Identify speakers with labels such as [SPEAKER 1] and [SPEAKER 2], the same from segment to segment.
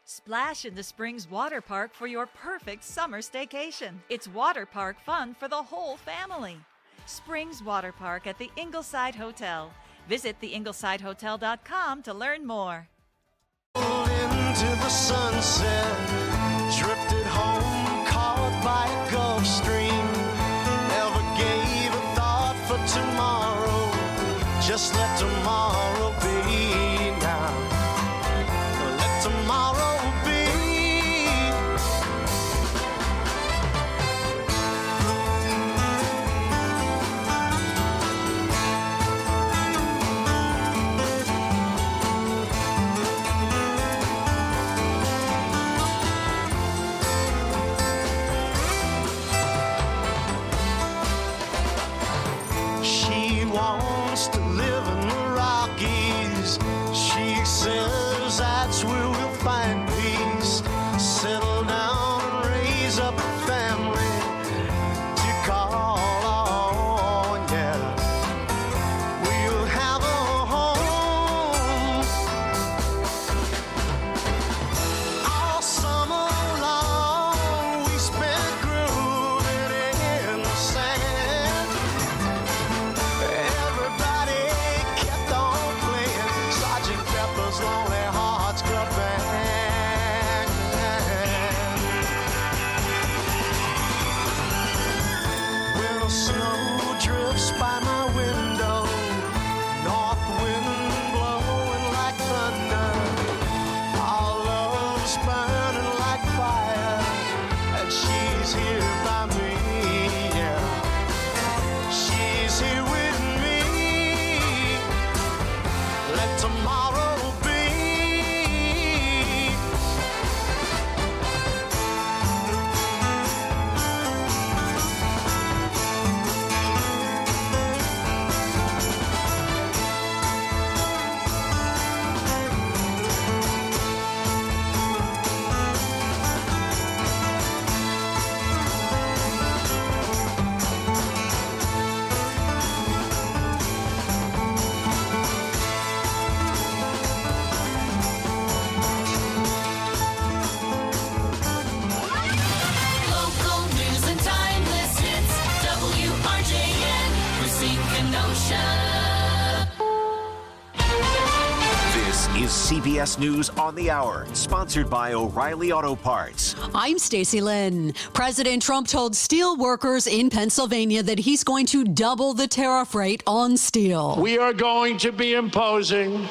[SPEAKER 1] Splash in the Springs Water Park for your perfect summer staycation. It's water park fun for the whole family. Springs Water Park at the Ingleside Hotel. Visit theinglesidehotel.com to learn more.
[SPEAKER 2] Into the sunset, drifted home, caught by a Gulf Stream. Never gave a thought for tomorrow. Just let tomorrow be now. Let tomorrow be. She wants to live in the Rockies. She says that's where we'll find peace. Settle down and raise up a family to call on, yeah. We'll have a home all summer long. We spent grooving in the sand. Everybody kept on playing Sergeant Pepper's Lonely Hearts Club Band. When the snow drifts by my window, north wind blowing like thunder, our love's burning like fire, and she's here by me, yeah. She's here with me. Let tomorrow be.
[SPEAKER 3] Local news and timeless hits. WRJN, Racine Kenosha.
[SPEAKER 4] This is CBS News on the Hour, sponsored by O'Reilly Auto Parts.
[SPEAKER 5] I'm Stacey Lynn. President Trump told steel workers in Pennsylvania that he's going to double the tariff rate on steel.
[SPEAKER 6] We are going to be imposing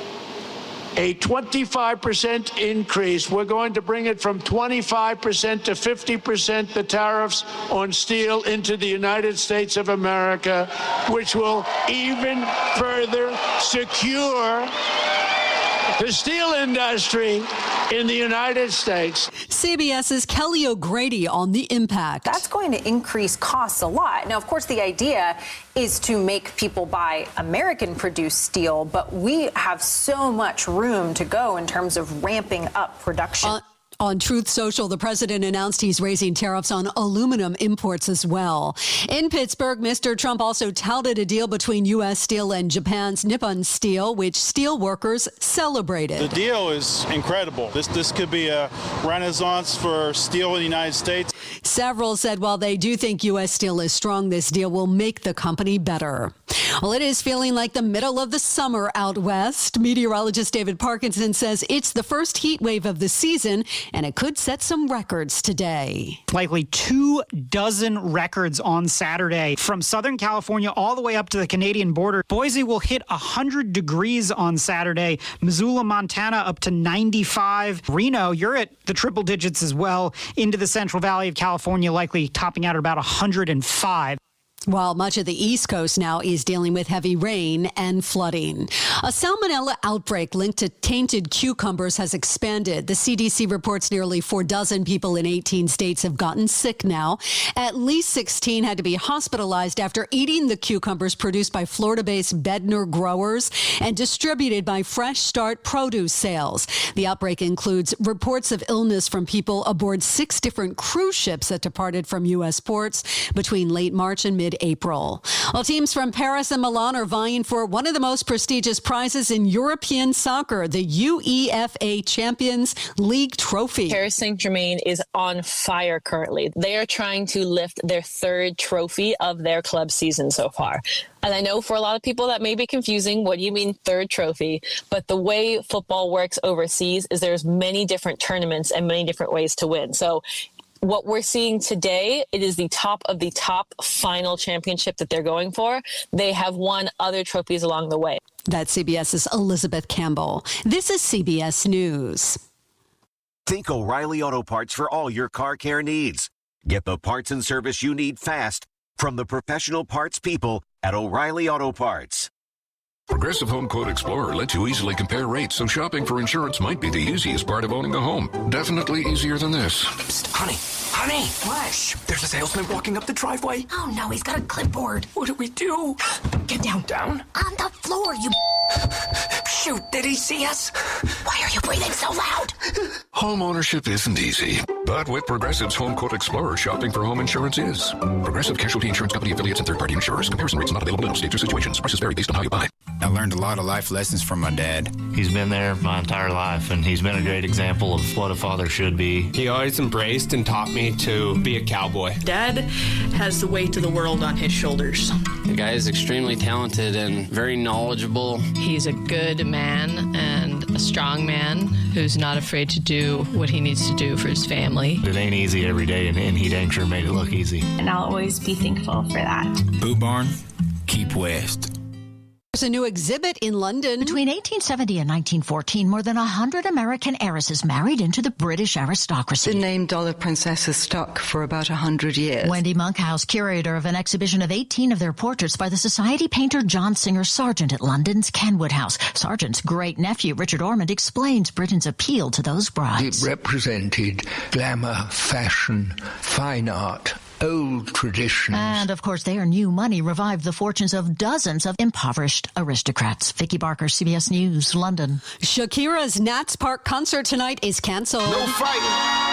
[SPEAKER 6] a 25% increase. We're going to bring it from 25% to 50% the tariffs on steel into the United States of America, which will even further secure the steel industry in the United States.
[SPEAKER 5] CBS's Kelly O'Grady on the impact.
[SPEAKER 7] That's going to increase costs a lot. Now, of course, the idea is to make people buy American-produced steel, but we have so much room to go in terms of ramping up production.
[SPEAKER 5] On Truth Social, the president announced he's raising tariffs on aluminum imports as well. In Pittsburgh, Mr. Trump also touted a deal between U.S. Steel and Japan's Nippon Steel, which steel workers celebrated.
[SPEAKER 8] The deal is incredible. This could be a renaissance for steel in the United States.
[SPEAKER 5] Several said while they do think U.S. Steel is strong, this deal will make the company better. Well, it is feeling like the middle of the summer out west. Meteorologist David Parkinson says it's the first heat wave of the season, and it could set some records today.
[SPEAKER 9] Likely 24 records on Saturday. From Southern California all the way up to the Canadian border. Boise will hit 100 degrees on Saturday. Missoula, Montana up to 95. Reno, you're at the triple digits as well. Into the Central Valley of California, likely topping out at about 105.
[SPEAKER 5] While much of the East Coast now is dealing with heavy rain and flooding. A salmonella outbreak linked to tainted cucumbers has expanded. The CDC reports nearly 24 people in 18 states have gotten sick now. At least 16 had to be hospitalized after eating the cucumbers produced by Florida-based Bedner growers and distributed by Fresh Start Produce Sales. The outbreak includes reports of illness from people aboard 6 different cruise ships that departed from U.S. ports between late March and mid mid-April. Well, teams from Paris and Milan are vying for one of the most prestigious prizes in European soccer, the UEFA Champions League trophy.
[SPEAKER 10] Paris Saint-Germain is on fire currently. They are trying to lift their third trophy of their club season so far. And I know for a lot of people that may be confusing. What do you mean third trophy? But the way football works overseas is there's many different tournaments and many different ways to win. So what we're seeing today, it is the top of the top final championship that they're going for. They have won other trophies along the way.
[SPEAKER 5] That's CBS's Elizabeth Campbell. This is CBS News.
[SPEAKER 4] Think O'Reilly Auto Parts for all your car care needs. Get the parts and service you need fast from the professional parts people at O'Reilly Auto Parts.
[SPEAKER 11] Progressive Home Quote Explorer lets you easily compare rates, so shopping for insurance might be the easiest part of owning a home. Definitely easier than this.
[SPEAKER 12] Psst, honey. What? Shh, there's a salesman walking up the driveway.
[SPEAKER 13] Oh, no, he's got a clipboard.
[SPEAKER 12] What do we do?
[SPEAKER 13] Get down.
[SPEAKER 12] Down?
[SPEAKER 13] On the floor, you...
[SPEAKER 12] Shoot, did he see us?
[SPEAKER 13] Why are you breathing so loud?
[SPEAKER 11] Home ownership isn't easy, but with Progressive's Home Quote Explorer, shopping for home insurance is. Progressive Casualty Insurance Company affiliates and third-party insurers. Comparison rates not available in all states or situations. Prices vary based on how you buy.
[SPEAKER 14] I learned a lot of life lessons from my dad.
[SPEAKER 15] He's been there my entire life, and he's been a great example of what a father should be.
[SPEAKER 16] He always embraced and taught me to be a cowboy.
[SPEAKER 17] Dad has the weight of the world on his shoulders.
[SPEAKER 18] The guy is extremely talented and very knowledgeable.
[SPEAKER 19] He's a good man and a strong man who's not afraid to do what he needs to do for his family.
[SPEAKER 15] It ain't easy every day, and he dang sure made it look easy.
[SPEAKER 20] And I'll always be thankful for that.
[SPEAKER 14] Boot Barn, keep west.
[SPEAKER 5] There's a new exhibit in London.
[SPEAKER 21] Between 1870 and 1914, more than 100 American heiresses married into the British aristocracy.
[SPEAKER 22] The name Dollar Princess has stuck for about 100 years.
[SPEAKER 21] Wendy Monkhouse, curator of an exhibition of 18 of their portraits by the society painter John Singer Sargent at London's Kenwood House. Sargent's great-nephew, Richard Ormond, explains Britain's appeal to those brides.
[SPEAKER 23] It represented glamour, fashion, fine art, old traditions.
[SPEAKER 21] And, of course, their new money revived the fortunes of dozens of impoverished aristocrats. Vicky Barker, CBS News, London.
[SPEAKER 5] Shakira's Nats Park concert tonight is canceled.
[SPEAKER 2] No fighting.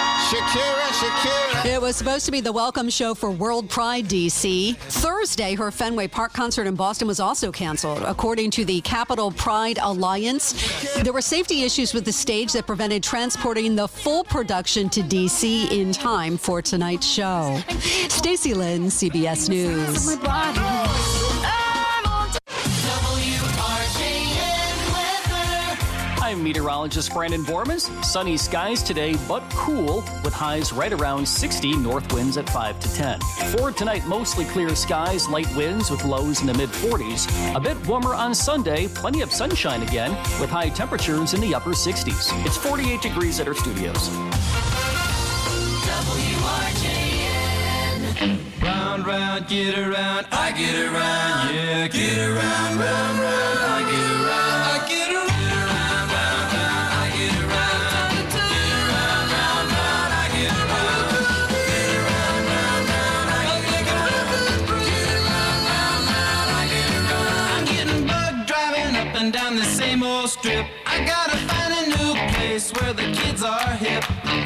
[SPEAKER 2] Shakira.
[SPEAKER 5] It was supposed to be the welcome show for World Pride DC. Thursday, her Fenway Park concert in Boston was also canceled. According to the Capital Pride Alliance, there were safety issues with the stage that prevented transporting the full production to DC in time for tonight's show. Stacey Lynn, CBS News.
[SPEAKER 24] I'm meteorologist Brandon Bormas. Sunny skies today, but cool, with highs right around 60, north winds at 5 to 10. For tonight, mostly clear skies, light winds with lows in the mid-40s. A bit warmer on Sunday, plenty of sunshine again, with high temperatures in the upper 60s. It's 48 degrees at our studios.
[SPEAKER 3] WRJN.
[SPEAKER 25] Round, round, get around, I get around, yeah, get around, round, round, I get around, I get around. Down the same old strip, I gotta find a new place where the kids are hip.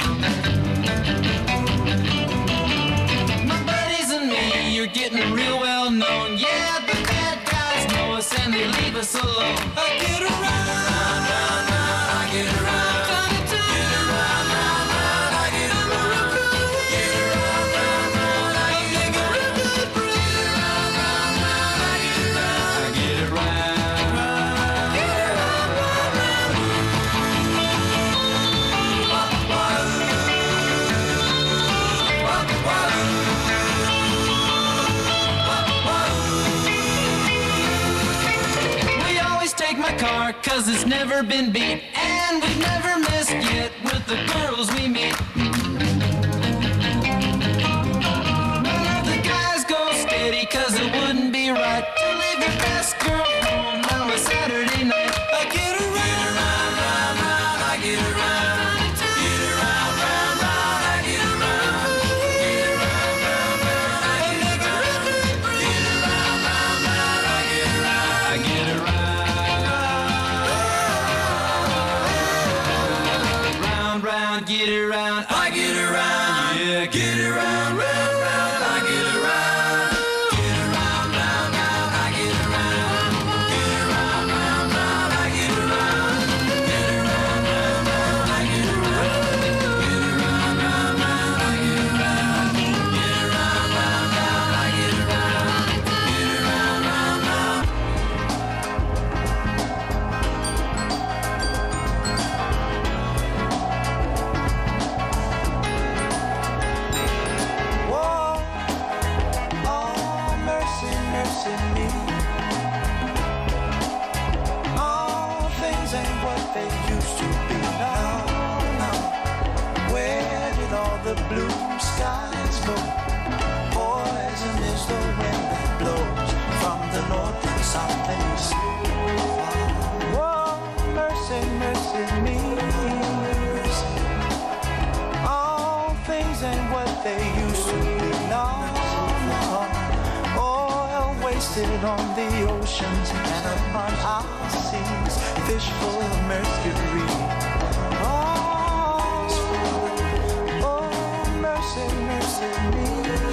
[SPEAKER 25] My buddies and me, you're getting real well known. Yeah, the bad guys know us and they leave us alone. I get around, round, round, I get around. Cause it's never been beat, and we've never missed yet with the girls we meet. None of the guys go steady, cause it wouldn't be right to leave your best girl home on a Saturday night. I get around, round, round, round, I get around. Get around, round, round, I get around. Get around, round, round, I get around. Get around, round, round, I get around. I get around. Get around, I get around, yeah, get around, round, round, I get around, get around.
[SPEAKER 2] they used to be. No, no. Oil wasted on the oceans and upon our seas. Fish full of mercury. Oh, mercy, mercy me.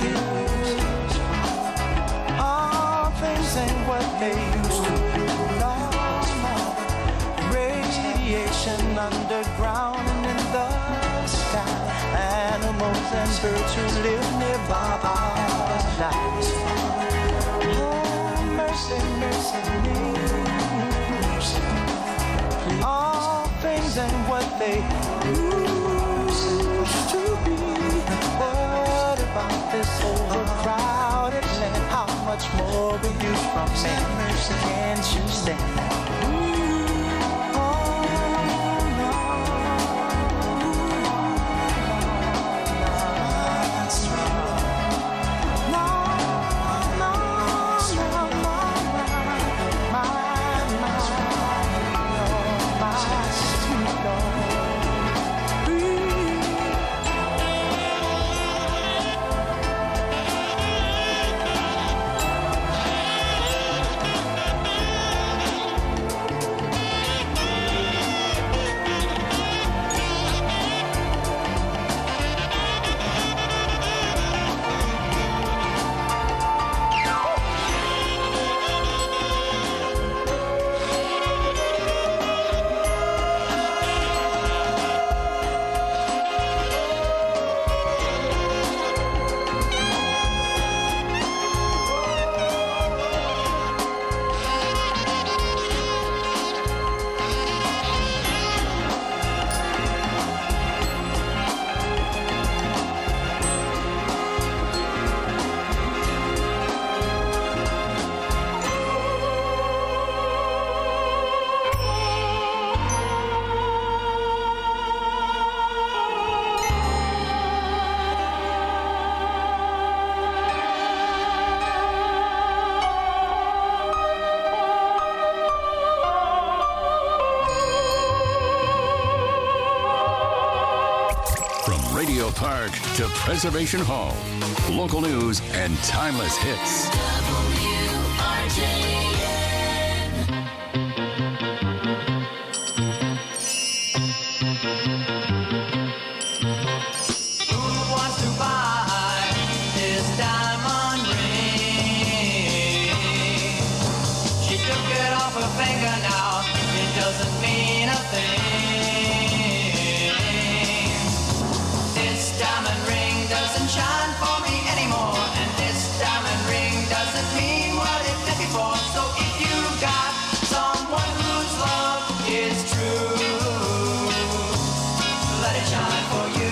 [SPEAKER 2] All things ain't what they used to be. No, no. Radiation underground and in the sky. Animals and birds who live nearby our lives. Oh, mercy, mercy me. All things ain't what they used to be. What about this overcrowded land? How much more we use from man? Mercy, can't you stand that?
[SPEAKER 1] Radio Park to Preservation Hall. Local news and timeless hits.
[SPEAKER 25] Who wants to buy this diamond ring? She took it off her finger now. It doesn't mean a thing. This diamond ring doesn't shine for me anymore, and this diamond ring doesn't mean what it did before. So if you got someone whose love is true, let it shine for you.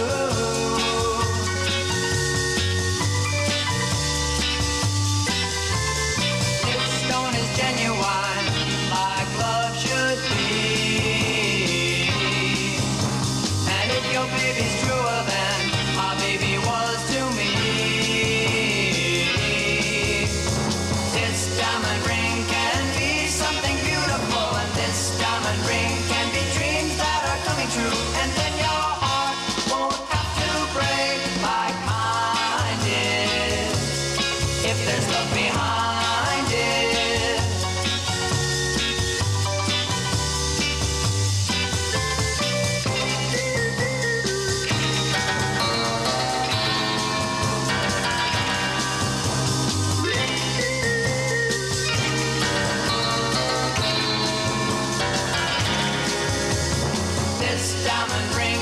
[SPEAKER 25] This stone is genuine, like love should be. And if your baby's truer than my baby was to me, this diamond ring can be something beautiful, and this diamond ring can be dreams that are coming true. And then your heart won't have to break like mine did, if there's love behind it. This diamond ring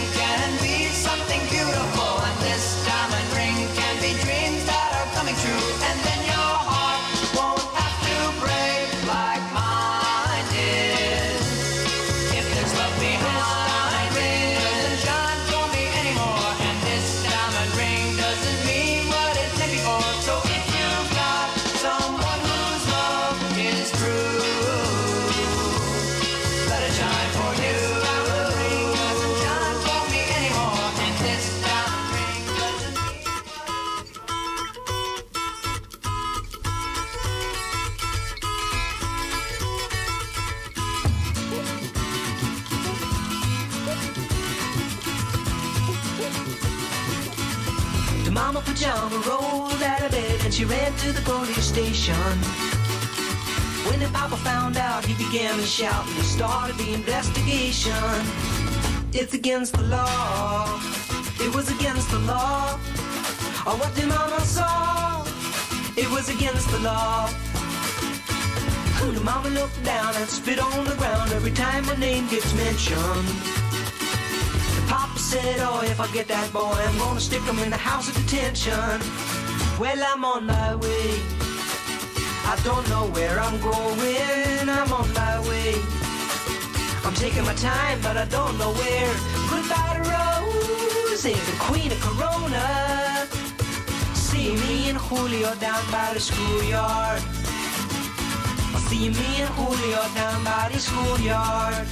[SPEAKER 2] The mama pajama rolled out of bed and she ran to the police station. When the papa found out, he began to shout and he started the investigation. It's against the law. It was against the law. Oh, what the mama saw, it was against the law. The mama looked down and spit on the ground every time my name gets mentioned. The papa said, oh, if I get that boy, I'm gonna stick him in the house of detention. Well, I'm on my way. I don't know where I'm going. I'm on my way. I'm taking my time, but I don't know where. Goodbye to Rose, the queen of Corona. See me and Julio down by the schoolyard. See me and Julio down by the schoolyard.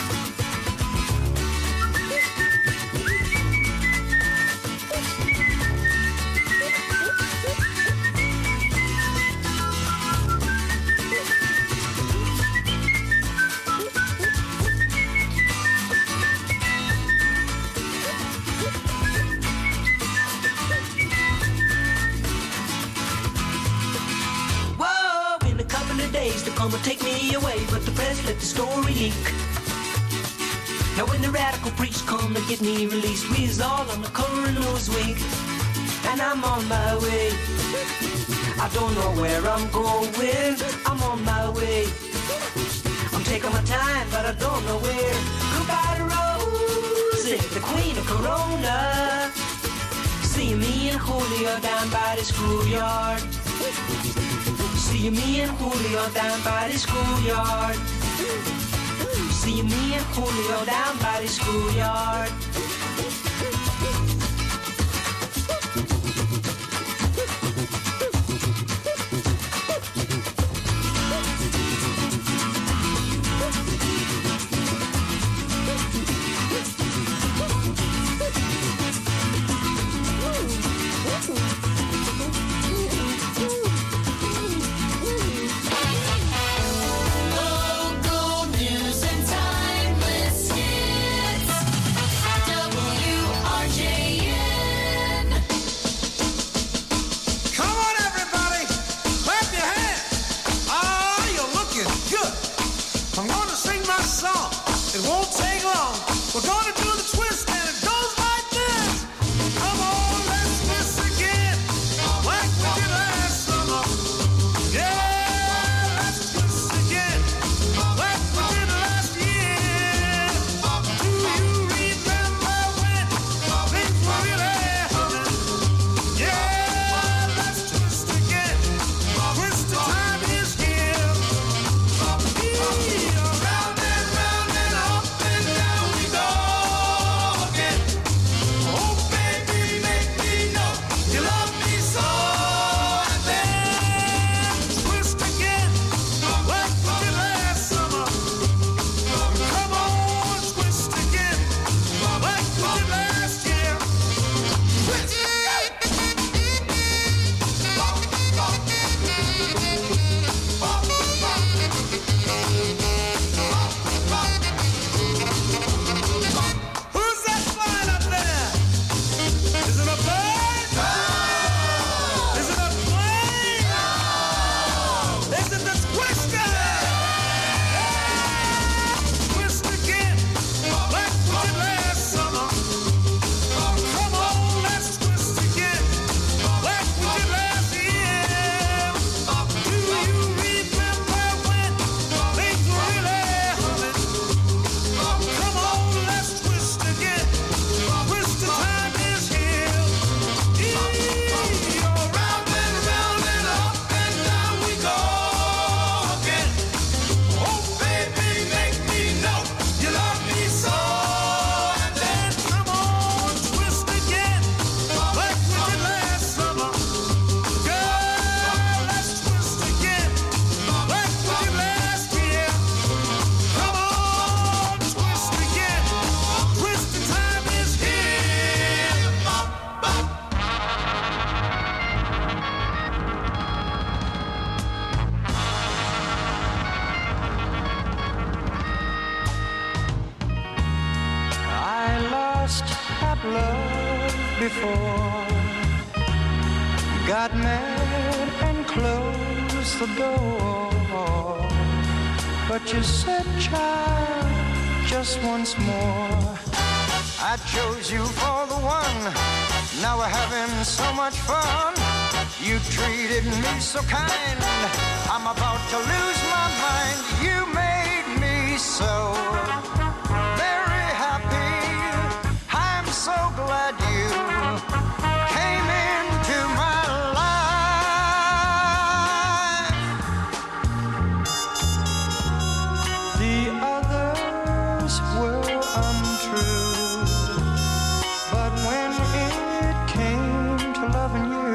[SPEAKER 2] They're gonna take me away, but the press let the story leak. Now when the radical priests come to get me released, we's all on the cover of Newsweek. And I'm on my way. I don't know where I'm going. I'm on my way. I'm taking my time, but I don't know where. Goodbye to Rosie, the queen of Corona. See me and Julio down by the schoolyard. See me and Julio down by the schoolyard. See me and Julio down by the schoolyard. Love before, got mad and closed the door. But you said, child, just once more. I chose you for the one. Now we're having so much fun. You treated me so kind. I'm about to lose my mind. You made me so very happy. I'm so glad you came into my life. The others were untrue. But when it came to loving you,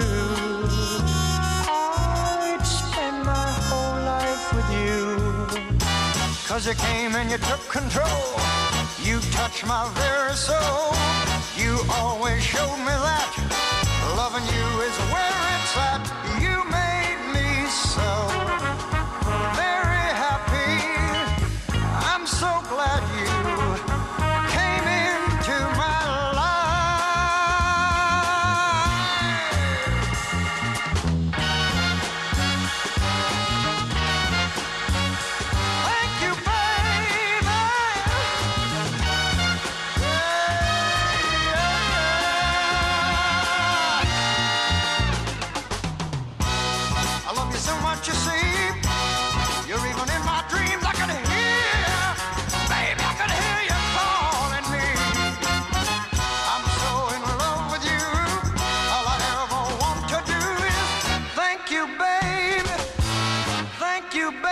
[SPEAKER 2] I'd spend my whole life with you. 'Cause you came and you took control. You touched my very soul. You always showed me that loving you is where it's at. You made me so very happy. I'm so glad you came into my you see, you're even in my dreams. I can hear, baby, I can hear you calling me. I'm so in love with you. All I ever want to do is thank you, baby. Thank you, baby.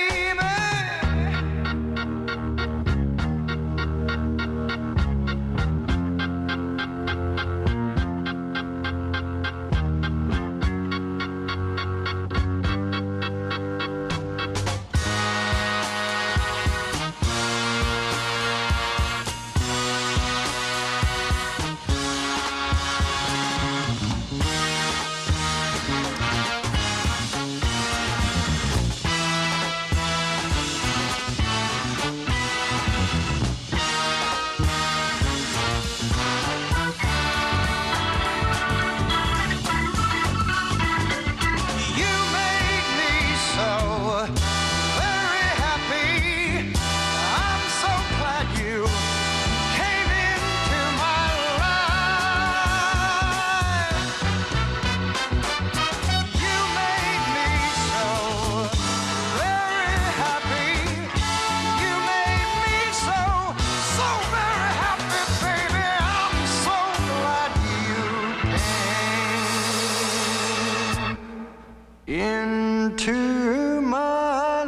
[SPEAKER 2] Into my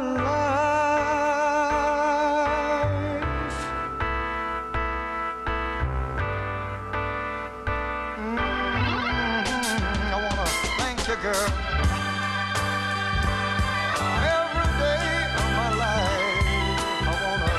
[SPEAKER 2] life. I wanna thank you, girl. Every day of my life, I wanna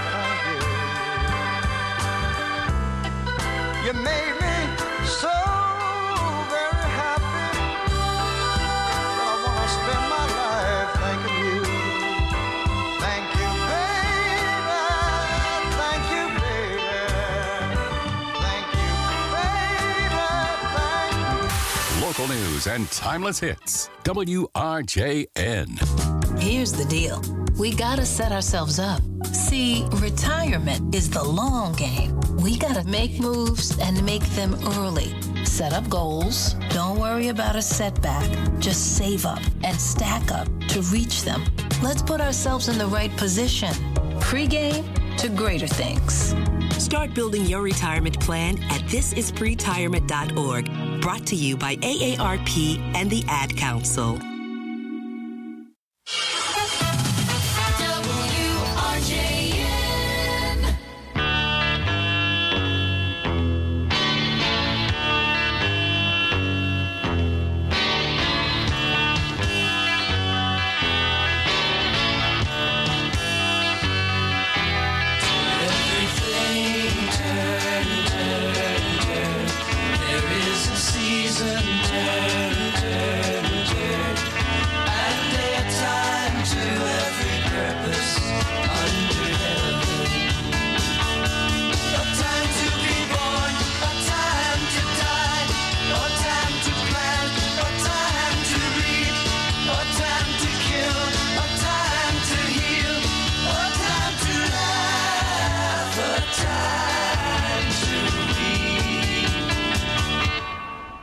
[SPEAKER 2] thank you. You made me so very happy. I wanna spend my life thanking you. Thank you, baby. Thank you, baby. Thank you, baby. Thank you.
[SPEAKER 1] Local news and timeless hits. WRJN.
[SPEAKER 6] Here's the deal. We gotta set ourselves up. See, retirement is the long game. We gotta make moves and make them early. Set up goals. Don't worry about a setback. Just save up and stack up to reach them. Let's put ourselves in the right position. Pre-game to greater things.
[SPEAKER 7] Start building your retirement plan at thisispretirement.org. Brought to you by AARP and the Ad Council.
[SPEAKER 25] There is a season, turn, turn, turn.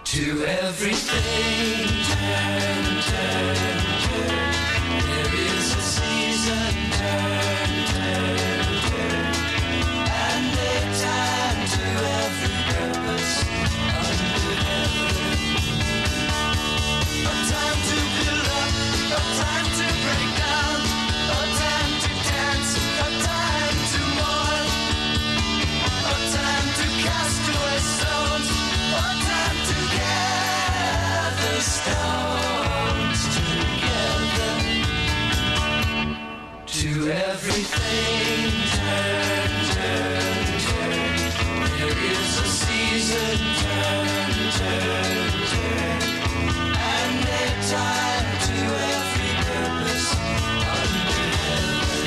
[SPEAKER 25] To everything, turn, turn, turn. There is a season, turn, turn, turn. And a time to every purpose under heaven. A time to build up, a time to break down, a time to dance, a time to mourn, a time to cast away stones, a time to gather stones together. To everything, turn, turn, turn. There is a season, turn, turn, turn. And a time to every purpose under heaven.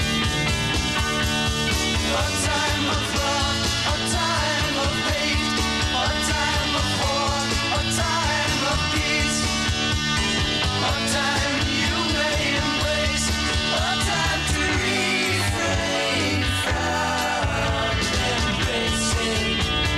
[SPEAKER 25] A time of love, a time of hate, a time of war, a time of peace, a time you may embrace, a time to refrain from embracing.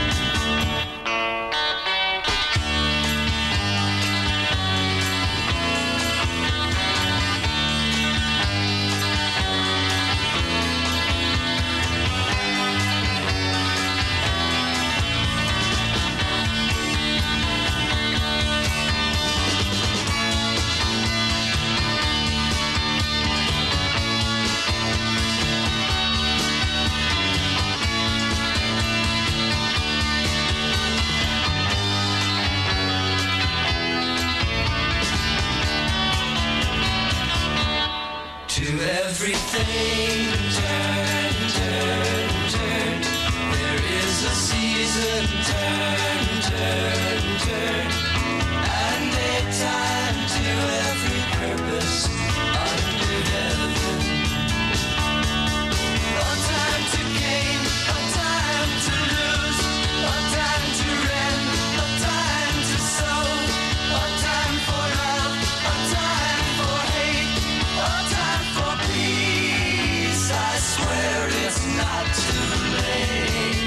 [SPEAKER 25] To everything, turn, turn, turn. There is a season, turn, turn, turn. And a time to every purpose under heaven. A time to gain, a time to lose, a time to rend, a time to sow, a time for love, a time for hate, a time for peace. I swear it's not too late.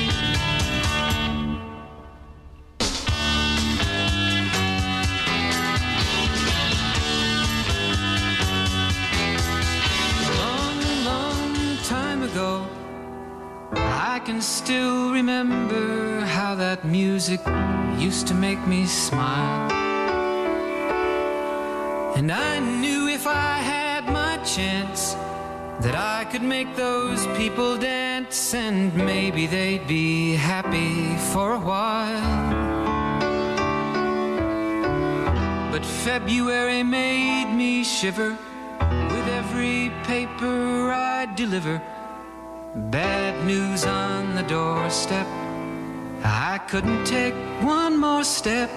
[SPEAKER 25] Long, long time ago, I can still remember how that music used to make me smile. And I knew if I had my chance that I could make those people dance, and maybe they'd be happy for a while. But February made me shiver with every paper I deliver. Bad news on the doorstep. I couldn't take one more step.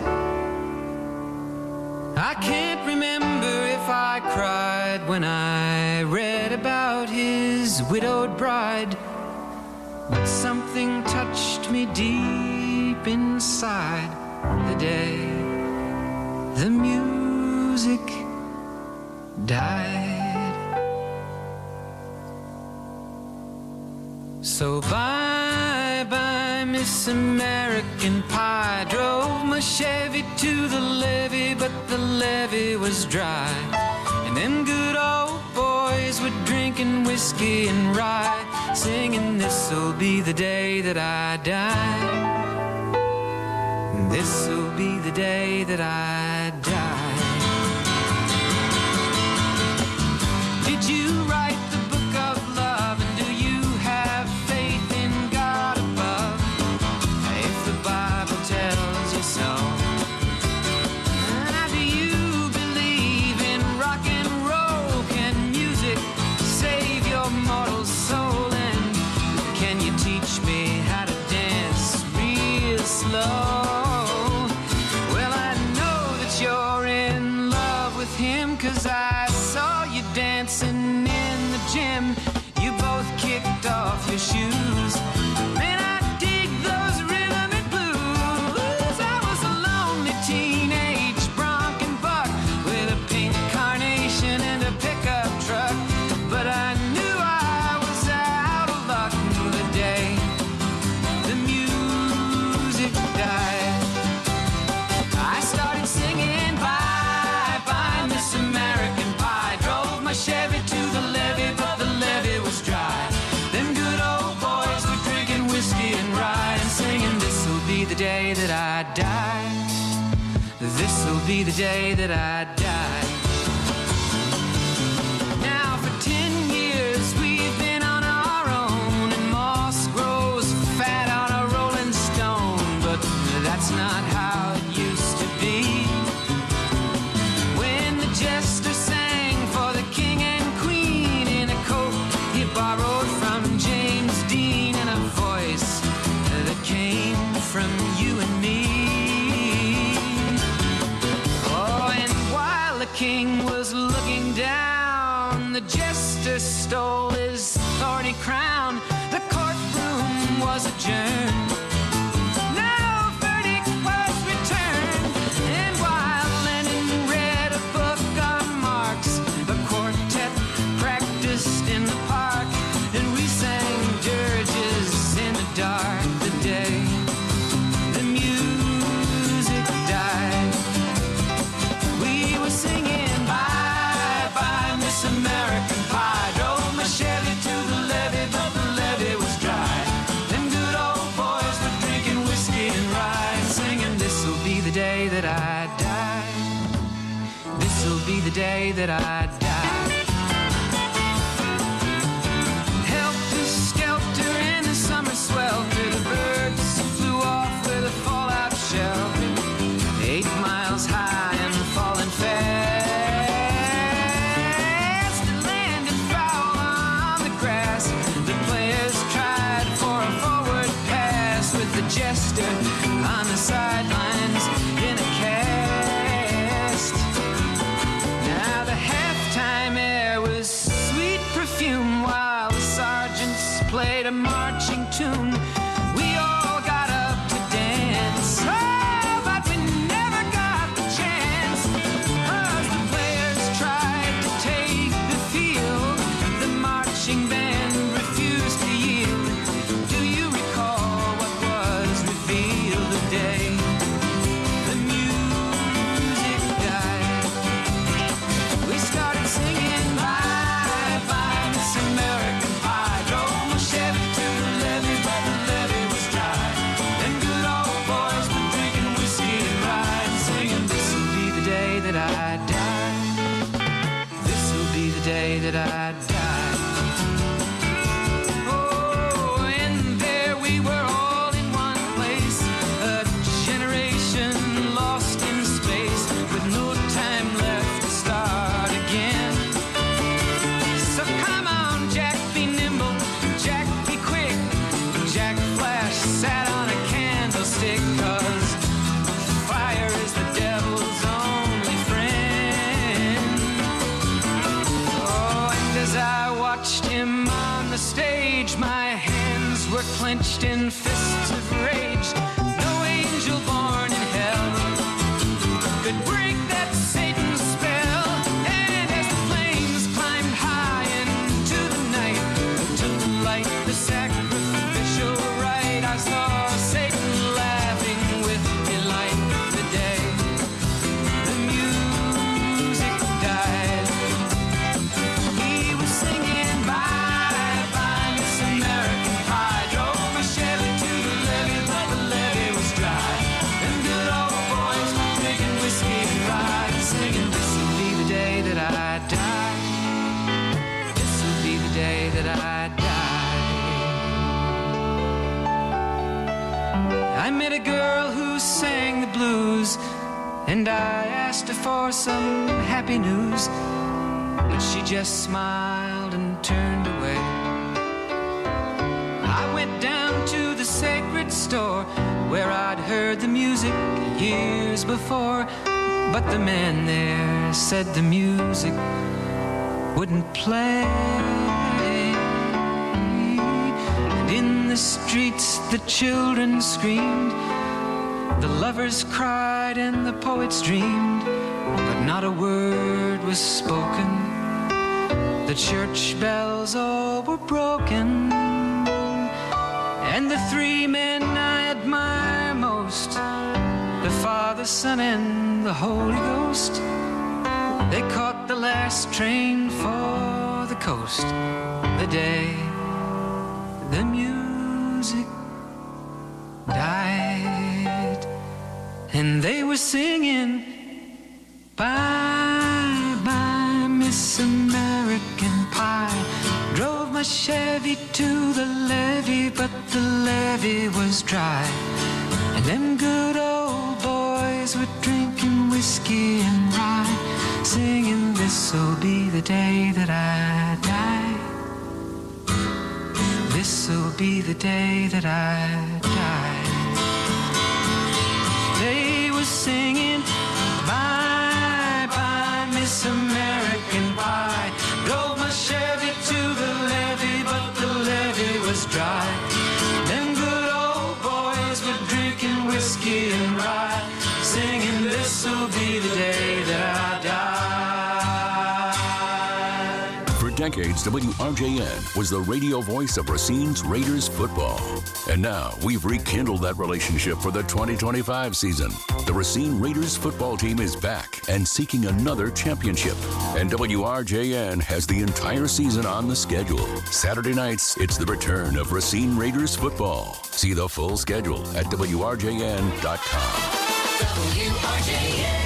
[SPEAKER 25] I can't remember if I cried when I read about his widowed bride, but something touched me deep inside the day the music died. So bye-bye, Miss American Pie. Drove my Chevy to the levee, but the levee was dry. And them good old boys were drinking whiskey and rye, singing, this'll be the day that I die. This'll be the day that I die. Did you write the book of love, and do you have faith in God above? If the Bible tells you so, do you believe in rock and roll? Can music save your mortal soul? And can you teach me how to dance real slow? Well, I know that you're in love with him, 'cause I saw you dancing in the gym. You both kicked off your shoes. Man, I dig those rhythm and blues. I was a lonely teenage bronc and buck with a pink carnation and a pickup truck, but I knew I was out of luck the day the music died. the day that I die. This'll be the day that I die. Now for 10 years we've been on our own, and moss grows fat on a rolling stone, but that's not how it used to be. When the jester sang for the king and queen in a coat he borrowed from James Dean, and a voice that came from you and me. Oh, and while the king was looking down, the jester stole his thorny crown. The courtroom was adjourned. No verdict was returned. And while Lenin read a book on Marx, the quartet practiced in the park, and we sang dirges in the dark. The day the music died, we were singing bye bye Miss American Pie. Drove my Chevy to the levee, but the levee was dry. Them good old boys were drinking whiskey and rye, singing this'll be the day that I die. This'll be the day that I die. Helter skelter in the summer swelter, the birds flew off with a fallout shelter, 8 miles high and falling fast. It landed foul on the grass. The players tried for a forward pass, with the jester on the sidelines in a cast. Now the halftime air was sweet perfume, while the sergeants played a marching tune. We all got up to dance, oh, but we never got the chance, 'cause the players tried to take the field. The marching band refused to yield. Do you recall what was revealed the day the music died? We started singing bye bye Miss American Pie. Drove my Chevy to the levee, but the levee was dry. Them good old boys were drinking whiskey and rye, singing this'll be the day that I die. This'll be the day that I die. Oh, and there we were all in one place, a generation lost in space, with no time left to start again. So come on, Jack, be nimble, Jack, be quick. Jack Flash sat on a candlestick, 'cause fire is the devil's only friend. Oh, and as I watched him on the stage, my hands were clenched in fists of rage. No angel born in hell could break that Satan's spell. And as the flames climbed high into the night to light the sacrificial rite, I saw Satan laughing with delight. The day the music died, he was singing bye bye Miss American Pie. Drove my Chevy to the levee, but the levee was dry. Them good old boys were drinking whiskey and rye, singing this'll be the day that I die. This'll be the day that I die. I met a girl who sang the blues, and I asked her for some happy news, but she just smiled and turned away. I went down to the sacred store where I'd heard the music years before, but the man there said the music wouldn't play. And in the streets the children screamed, the lovers cried and the poets dreamed, but not a word was spoken. The church bells all were broken, and the 3 men I admire most, the Father, Son, and the Holy Ghost, they caught the last train for the coast. The day the music died. and they were singing, bye, bye, Miss American Pie. Drove my Chevy to the levee, but the levee was dry. And them good old boys were drinking whiskey and rye, singing, this'll be the day that I die. This'll be the day that I die. They were singing, bye, bye, Miss American Pie. Drove my Chevy to the levee, but the levee was dry. Them good old boys were drinking whiskey and rye, singing, this'll be the day that I die.
[SPEAKER 1] For decades, WRJN was the radio voice of Racine's Raiders football. And now we've rekindled that relationship for the 2025 season. The Racine Raiders football team is back and seeking another championship. And WRJN has the entire season on the schedule. Saturday nights, it's the return of Racine Raiders football. See the full schedule at WRJN.com.
[SPEAKER 3] WRJN.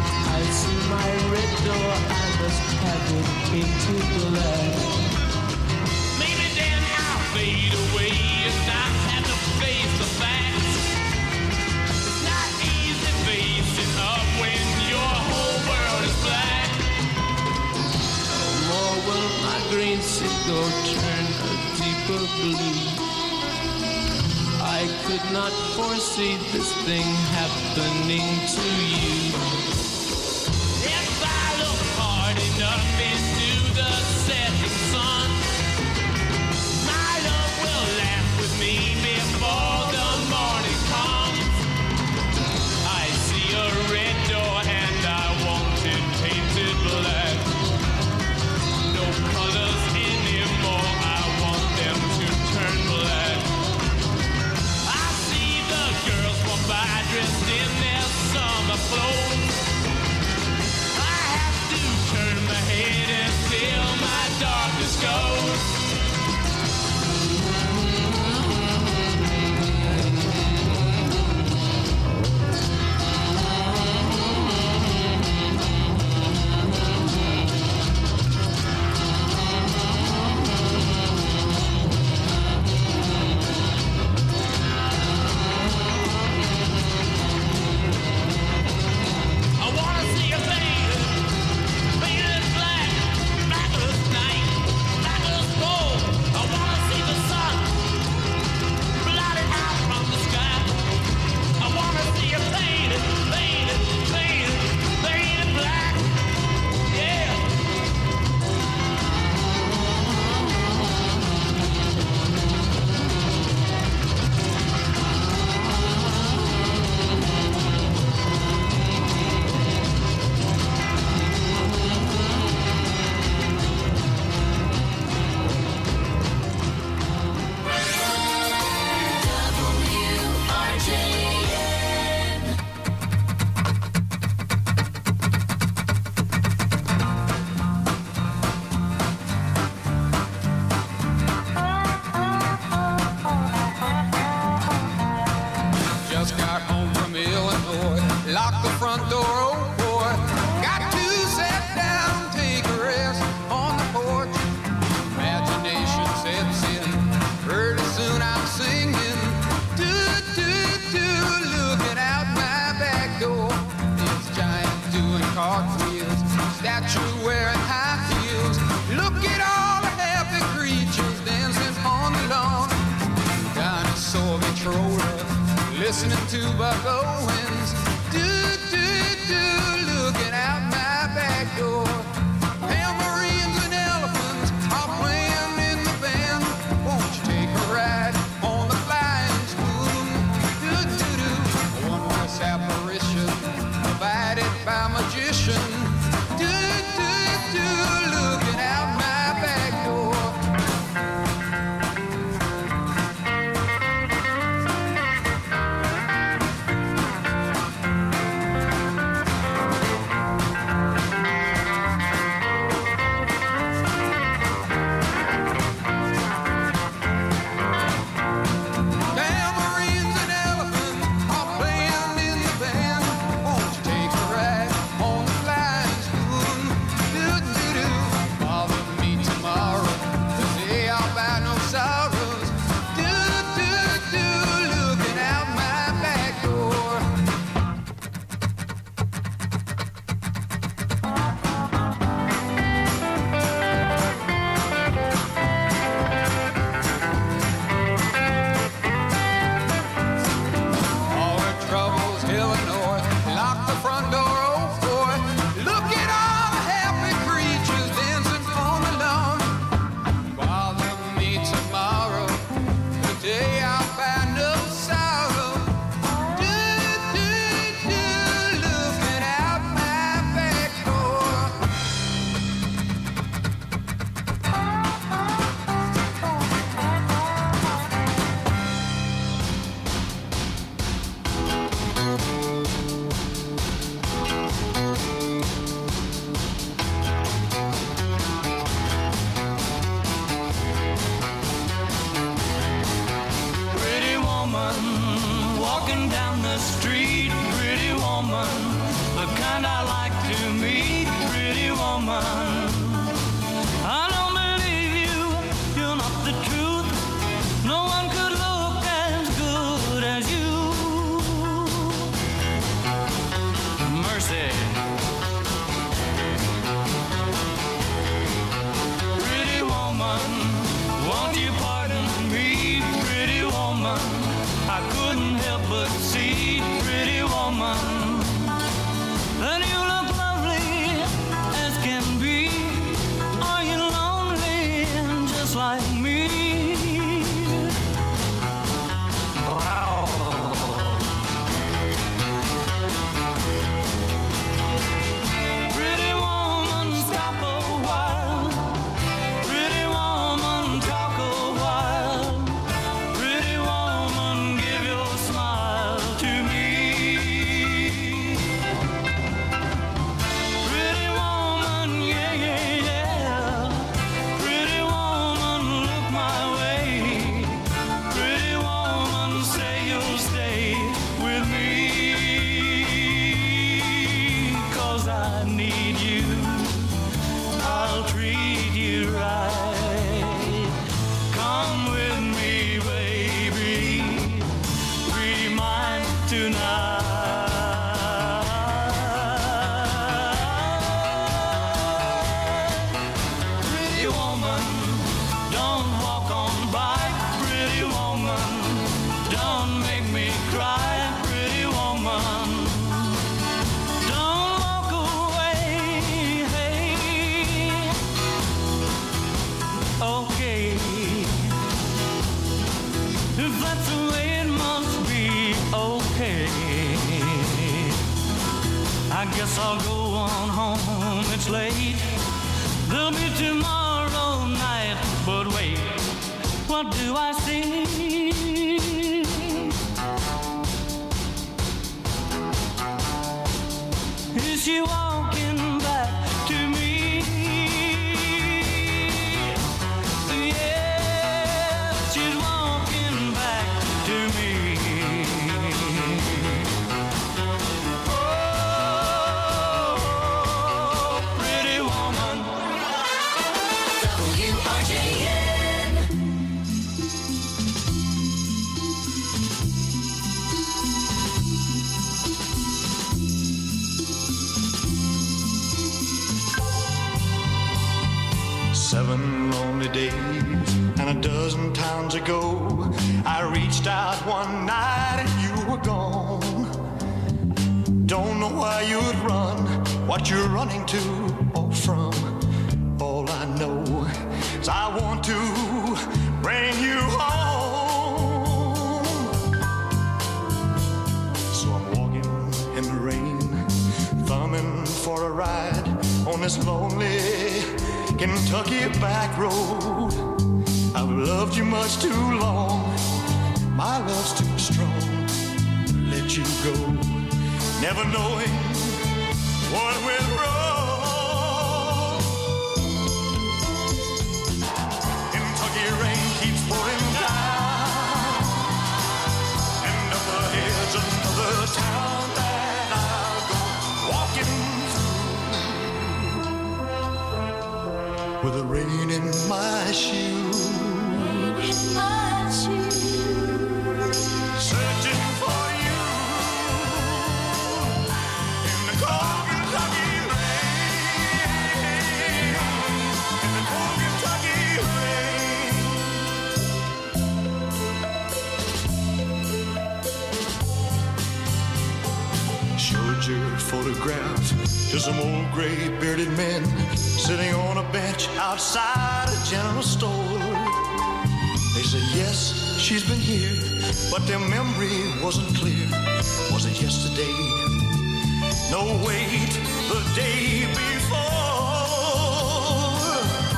[SPEAKER 25] I see my red door, I must have it into black. it go turn a deeper blue. I could not foresee this thing happening to you. If I look hard enough into the setting sun, my love will laugh with me before the morning comes. I see a red door and I want it painted black. No colors anymore, I want them to turn black. I see the girls walk by dressed in their summer clothes. I have to turn my head until my darkness goes.
[SPEAKER 4] Just got home from Illinois, locked the front door, oh boy. Got to sit down, take a rest on the porch. Imagination sets in, pretty soon I'm singing. Do, do, do, looking out my back door. It's giant doing cartwheels, statue wearing high heels. Look at all the happy creatures dancing on the lawn. Dinosaur controller, listening to Buck Owens. Do, do, do, looking out my back door. Tambourines and elephants are playing in the band. Won't you take a ride on the flying spoon? Do, do, do, a wondrous apparition provided by magician. Do, do, do, looking out my back door. Tambourines and elephants are playing in the band. Won't you take a ride on the flying spoon? Do, do, do, bother me tomorrow, the day I'll buy no sorrows. Do, do, do, looking out my back door. All her troubles, Illinois, lock the front door, oh boy. Look at all the happy creatures dancing on the lawn. Bother me tomorrow, the day I'll find no sorrow. Do, do, do, looking out my back door.
[SPEAKER 25] Pretty woman, walking down the street. Pretty woman, the kind I like to meet. Pretty woman, I don't believe you, you're not the truth. No one could look as good as you. Mercy. Pretty woman,
[SPEAKER 2] Don't walk on by, pretty woman. Don't make me cry, pretty woman. Don't walk away, hey. Okay. If that's the way it must be, okay. I guess I'll go on home, it's late. There'll be tomorrow night, but wait, what do I see? Is she walking back to me? Yes, she's walking back to me.
[SPEAKER 3] WRJN.
[SPEAKER 2] 7 lonely days and a dozen times ago, I reached out one night and you were gone. Don't know why you'd run, what you're running to or from. All I know is I want to bring you home. So I'm walking in the rain, thumbing for a ride on this lonely Kentucky back road. I've loved you much too long, my love's too strong to let you go, never knowing what went wrong. Kentucky rain keeps pouring down, and up ahead's another town that I'll go walking with the rain in my shoes, searching for you in the cold Kentucky rain, in the cold Kentucky rain. Showed your photographs to some old gray bearded men sitting on a bench outside a general store. They said, yes, she's been here, but their memory wasn't clear. Was it yesterday? No, wait, the day before.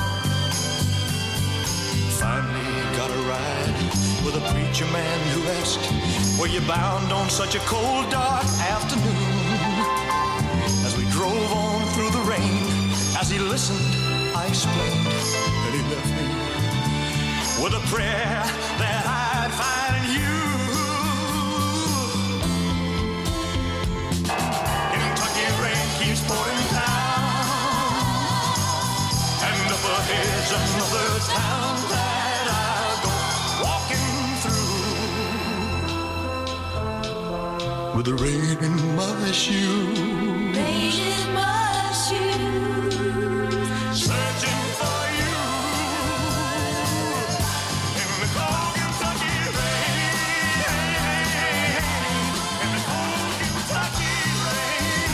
[SPEAKER 2] Finally got a ride with a preacher man who asked, were you bound on such a cold, dark afternoon? As we drove on through the rain, as he listened, I explained that he left me with a prayer that I'd find you. Kentucky rain keeps pouring down, and up ahead's another town that I'll go walking through with the rain in my shoes. Rain in my shoes, searching for you in the cold Kentucky rain, in the cold Kentucky rain,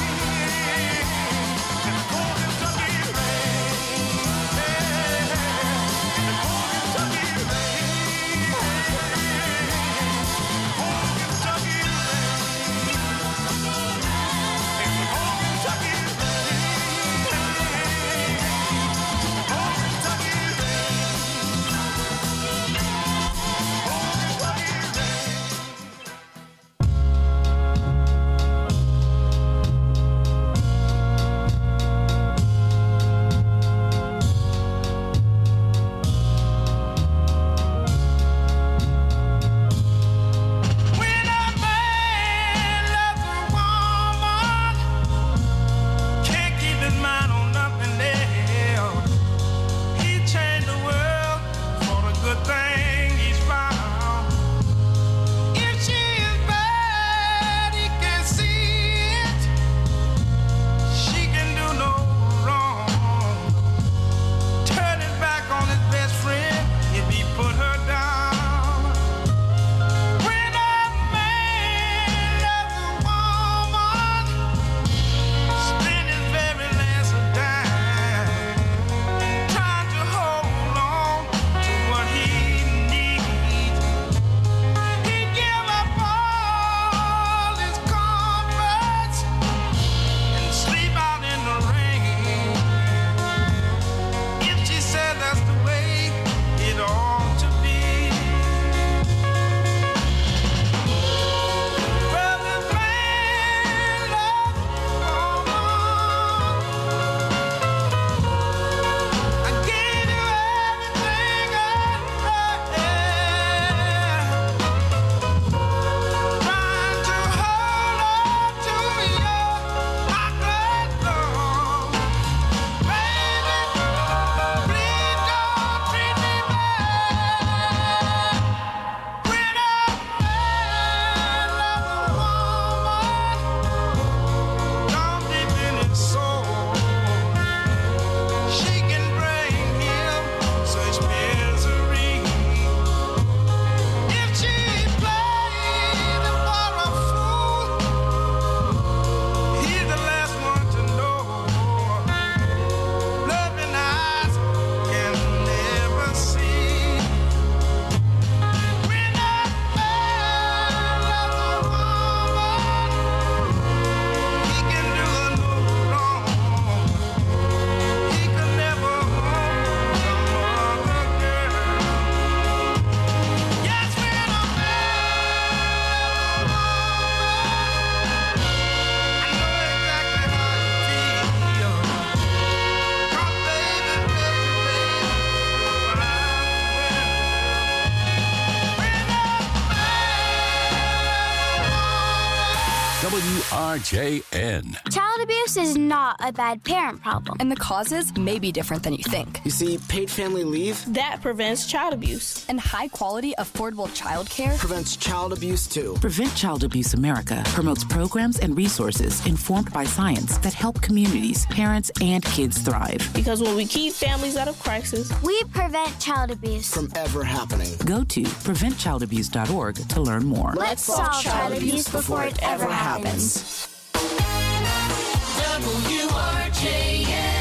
[SPEAKER 2] in the cold Kentucky rain, in the cold Kentucky rain, cold Kentucky rain, in the cold
[SPEAKER 1] WRJN.
[SPEAKER 8] Child abuse is not a bad parent problem.
[SPEAKER 9] And the causes may be different than you think.
[SPEAKER 10] You see, paid family leave
[SPEAKER 17] that prevents child abuse.
[SPEAKER 9] And high-quality, affordable child care
[SPEAKER 10] prevents child abuse, too.
[SPEAKER 12] Prevent Child Abuse America promotes programs and resources informed by science that help communities, parents, and kids thrive.
[SPEAKER 17] Because when we keep families out of crisis,
[SPEAKER 8] we prevent child abuse
[SPEAKER 10] from ever happening.
[SPEAKER 12] Go to preventchildabuse.org to learn more.
[SPEAKER 8] Let's solve child abuse before it ever happens.
[SPEAKER 3] WRJN.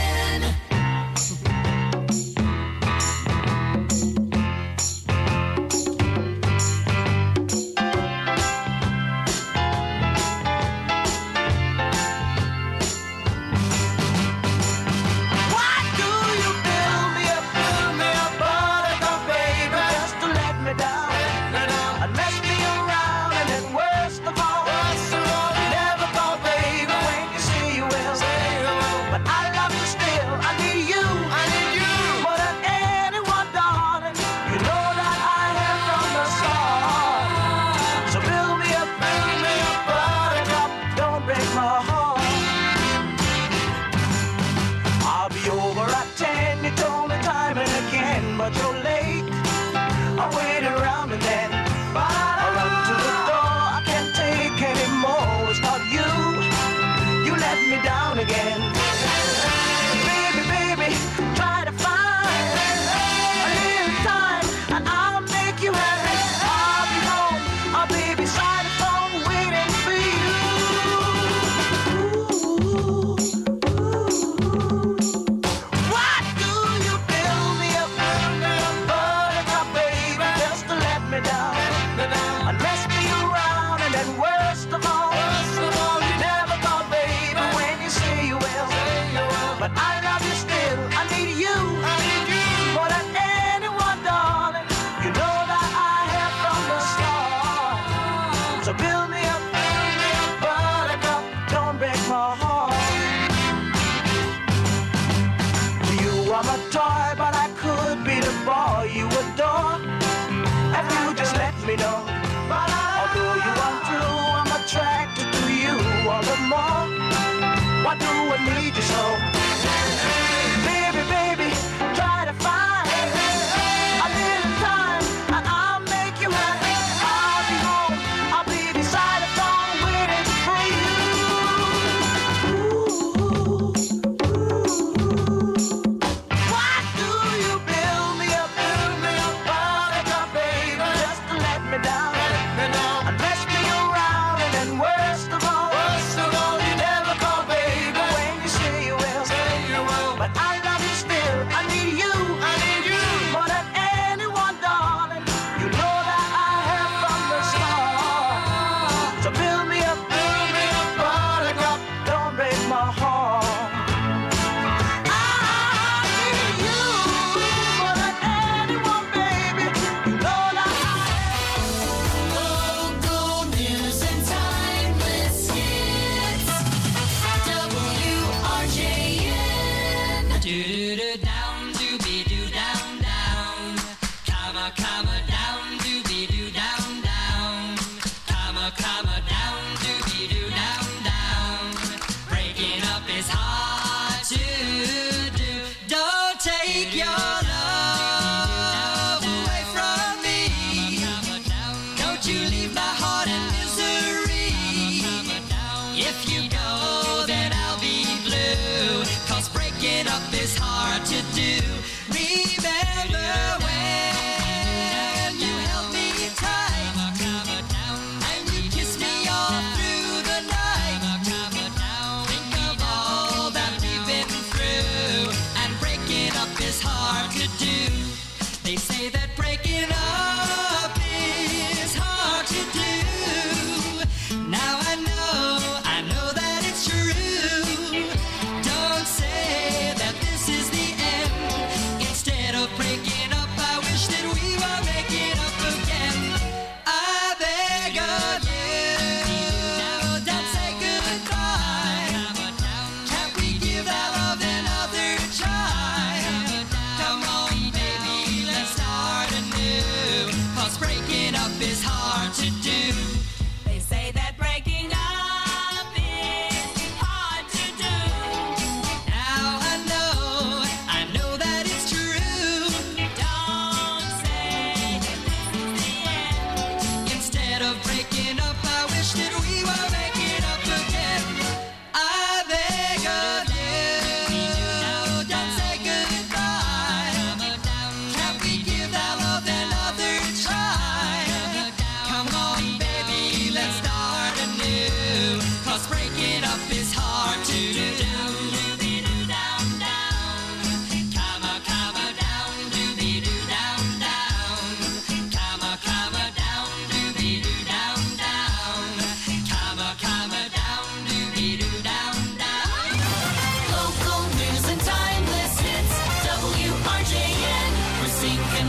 [SPEAKER 25] Come on, baby, let's start a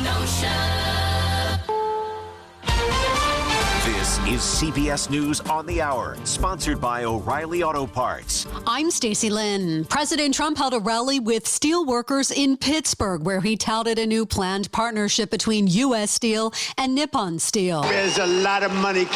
[SPEAKER 3] Kenosha.
[SPEAKER 11] This is CBS News on the Hour, sponsored by O'Reilly Auto Parts.
[SPEAKER 5] I'm Stacey Lynn. President Trump held a rally with steel workers in Pittsburgh, where he touted a new planned partnership between U.S. Steel and Nippon Steel.
[SPEAKER 13] There's a lot of money